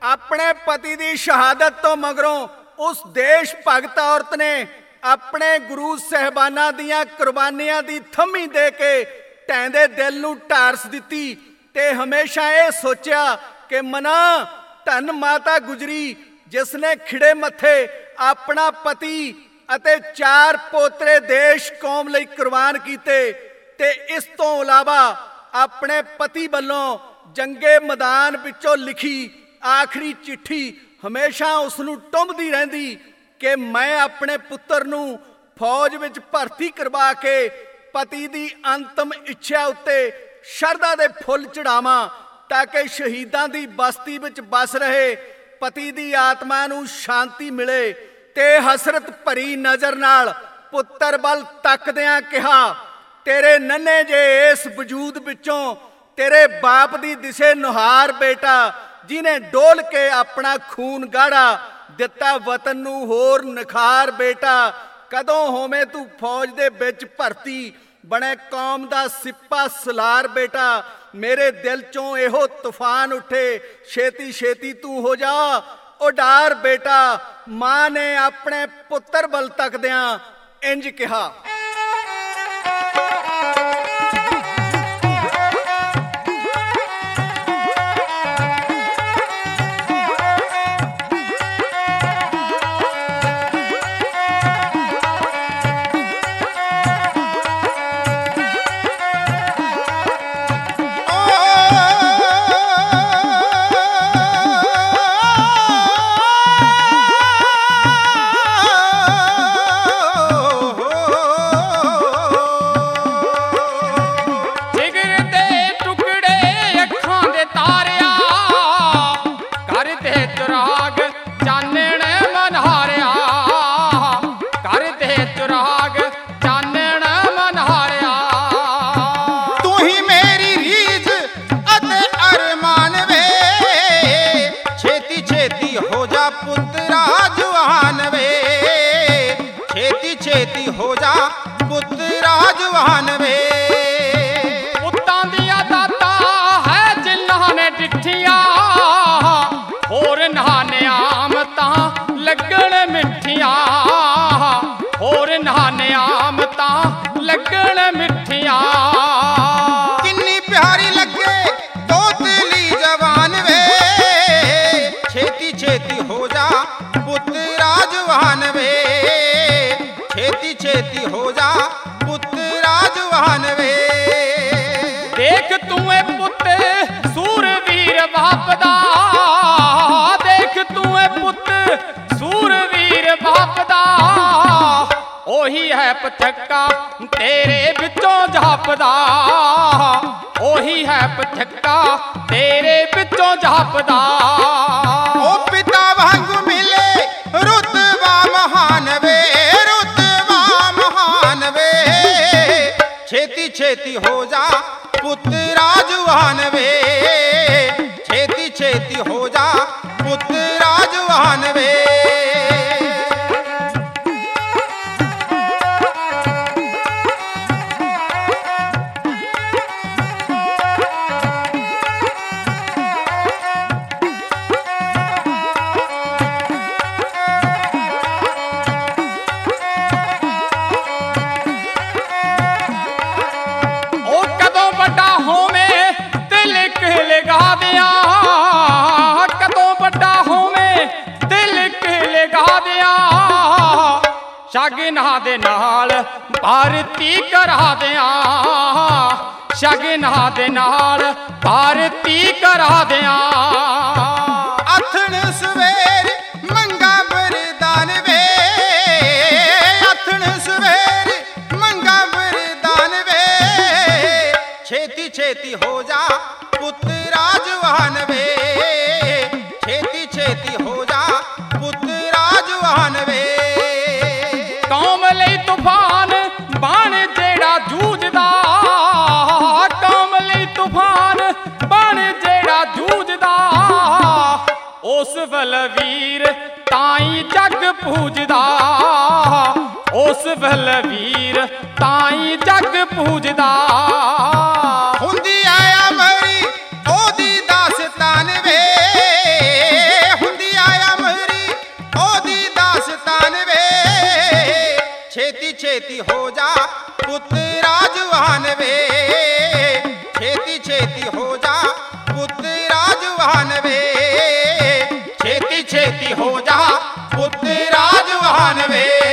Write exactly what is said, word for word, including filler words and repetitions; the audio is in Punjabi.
ਆਪਣੇ ਪਤੀ ਦੀ ਸ਼ਹਾਦਤ ਤੋਂ ਮਗਰੋਂ ਉਸ ਦੇਸ਼ ਭਗਤ ਔਰਤ ਨੇ ਆਪਣੇ ਗੁਰੂ ਸਾਹਿਬਾਨਾਂ ਦੀਆਂ ਕੁਰਬਾਨੀਆਂ ਦੀ ਥੰਮੀ ਦੇ ਕੇ ਢਹਿੰਦੇ ਦਿਲ ਨੂੰ ਢਾਰਸ ਦਿੱਤੀ ਤੇ ਹਮੇਸ਼ਾ ਇਹ ਸੋਚਿਆ ਕਿ ਮਨਾ ਧੰਨ ਮਾਤਾ ਗੁਜਰੀ, ਜਿਸ ਨੇ ਖਿੜੇ ਮੱਥੇ ਆਪਣਾ ਪਤੀ ਅਤੇ ਚਾਰ ਪੋਤਰੇ ਦੇਸ਼ ਕੌਮ ਲਈ ਕੁਰਬਾਨ ਕੀਤੇ ਤੇ ਇਸ ਤੋਂ ਇਲਾਵਾ ਆਪਣੇ ਪਤੀ ਵੱਲੋਂ ਜੰਗੇ ਮੈਦਾਨ ਵਿੱਚੋਂ ਲਿਖੀ ਆਖਰੀ ਚਿੱਠੀ ਹਮੇਸ਼ਾ ਉਸ ਨੂੰ ਟੁੰਬਦੀ ਰਹਿੰਦੀ ਕਿ ਮੈਂ ਆਪਣੇ ਪੁੱਤਰ ਨੂੰ ਫੌਜ ਵਿੱਚ ਭਰਤੀ ਕਰਵਾ ਕੇ ਪਤੀ ਦੀ ਅੰਤਮ ਇੱਛਾ ਉੱਤੇ ਸ਼ਰਧਾ ਦੇ ਫੁੱਲ ਚੜਾਵਾਂ ਤਾਂ ਕਿ ਸ਼ਹੀਦਾਂ ਦੀ ਬਸਤੀ ਵਿੱਚ ਵਸ ਰਹੇ ਪਤੀ ਦੀ ਆਤਮਾ ਨੂੰ ਸ਼ਾਂਤੀ ਮਿਲੇ। ਤੇ ਹਸਰਤ ਭਰੀ ਨਜ਼ਰ ਨਾਲ ਪੁੱਤਰ ਵੱਲ ਤੱਕਦਿਆਂ ਕਿਹਾ, ਤੇਰੇ ਨੰਨੇ ਜੇ ਇਸ ਵਜੂਦ ਵਿੱਚੋਂ ਤੇਰੇ ਬਾਪ ਦੀ ਦਿਸੇ ਨੁਹਾਰ ਬੇਟਾ, ਜਿਹਨੇ ਡੋਲ ਕੇ ਆਪਣਾ ਖੂਨ ਗਾੜਾ ਦਿੱਤਾ ਵਤਨ ਨੂੰ ਹੋਰ ਨਿਖਾਰ ਬੇਟਾ, ਕਦੋਂ ਹੋਵੇਂ ਤੂੰ ਫੌਜ ਦੇ ਵਿੱਚ ਭਰਤੀ, ਬਣੇ ਕੌਮ ਦਾ ਸਿਪਾ ਸਲਾਰ ਬੇਟਾ। ਮੇਰੇ ਦਿਲ ਚੋਂ ਇਹੋ ਤੂਫਾਨ ਉੱਠੇ, ਛੇਤੀ ਛੇਤੀ ਤੂੰ ਹੋ ਜਾ ਉਡਾਰ ਬੇਟਾ। ਮਾਂ ਨੇ ਆਪਣੇ ਪੁੱਤਰ ਵੱਲ ਤੱਕਦਿਆਂ ਇੰਜ ਕਿਹਾ। ਹੋ ਜਾ ਪੁੱਤਰਾ ਜਵਾਨ ਵੇ, ਪੁੱਤਾਂ ਦੀਆਂ ਦਾਤਾਂ ਹੈ ਜਿਨ੍ਹਾਂ ਨੇ ਡਿੱਠੀਆਂ, ਹੋਰ ਨਿਆਮਤਾਂ ਲੱਗਣ ਮਿੱਠੀਆਂ, ਹੋਰ ਨਿਆਮਤਾਂ ਲੱਗਣ ਮਿੱਠੀਆਂ। ਕਿੰਨੀ ਪਿਆਰੀ ਲੱਗੇ ਤੋਤਲੀ ਜਵਾਨ ਵੇ, ਛੇਤੀ ਛੇਤੀ ਹੋ ਜਾ ਪੁੱਤਰਾ ਜਵਾਨ ਵੇ, ਛੇਤੀ ਛੇਤੀ ਹੋ ਜਾ ਪੁੱਤਰਾ ਜਵਾਨ ਵੇ। ਦੇਖ ਤੂੰ ਏ ਪੁੱਤ ਸੂਰਵੀਰ ਬਾਪ ਦਾ, ਦੇਖ ਤੂੰ ਏ ਪੁੱਤ ਸੂਰਵੀਰ ਬਾਪ ਦਾ, ਉਹੀ ਹੈ ਪਥੱਕਾ ਤੇਰੇ ਵਿੱਚੋਂ ਜਾਪਦਾ, ਉਹੀ ਹੈ ਪਥੱਕਾ ਤੇਰੇ ਵਿੱਚੋਂ ਜਾਪਦਾ। ਉਹ ਪਿਤਾ ਵਾਂਗੂ ਮਿਲੇ ਰੁਤਬਾ ਮਹਾਨ ਵੇ, ਛੇਤੀ ਛੇਤੀ ਹੋ ਜਾ ਪੁੱਤਰਾ ਜਵਾਨ ਵੇ, ਛੇਤੀ ਛੇਤੀ ਹੋ ਜਾ ਪੁੱਤਰਾ ਜਵਾਨ ਵੇ। ਸ਼ਗਨਾਂ ਦੇ ਨਾਲ ਭਾਰਤੀ ਕਰਾ ਦਿਆਂ, ਸ਼ਗਨਾਂ ਦੇ ਨਾਲ ਭਾਰਤੀ ਕਰਾ ਦਿਆਂ। ਆਥਣ ਸਵੇਰ ਮੰਗਾ ਬਰਦਾਨ ਵੇ, ਆਥਣ ਸਵੇਰ ਮੰਗਾ ਬਰਦਾਨ ਵੇ, ਛੇਤੀ ਛੇਤੀ ਹੋ ਜਾ ਪੁੱਤਰਾ ਜਵਾਨ ਵੇ, ਛੇਤੀ ਛੇਤੀ ਹੋ ਜਾ ਪੁੱਤਰਾ ਜਵਾਨ ਵੇ। ਕੌਮ ਲਈ ਤੂਫਾਨ ਬਣ ਜਿਹੜਾ ਜੂਝਦਾ, ਕੌਮ ਲਈ ਤੂਫਾਨ ਬਣ ਜਿਹੜਾ ਜੂਝਦਾ, ਉਸ ਵੱਲ ਵੀਰ ਤਾਈਂ ਜੱਗ ਪੂਜਦਾ, ਉਸ ਵੱਲ ਵੀਰ ਤਾਈਂ ਜੱਗ ਪੂਜਦਾ। ਹੁੰਦੀ ਆਇਆ ਮਰੀ ਉਹਦੀ ਦਾਸਤਾਨ ਵੇ, ਛੇਤੀ ਛੇਤੀ ਹੋ ਜਾ ਪੁੱਤ ਰਾਜਵਾਨ ਵੇ ਛੇਤੀ ਛੇਤੀ ਹੋ ਜਾ ਪੁੱਤ ਰਾਜਵਾਨ ਵੇ ਛੇਤੀ ਛੇਤੀ ਹੋ ਜਾ ਪੁੱਤ ਰਾਜਵਾਨ ਵੇ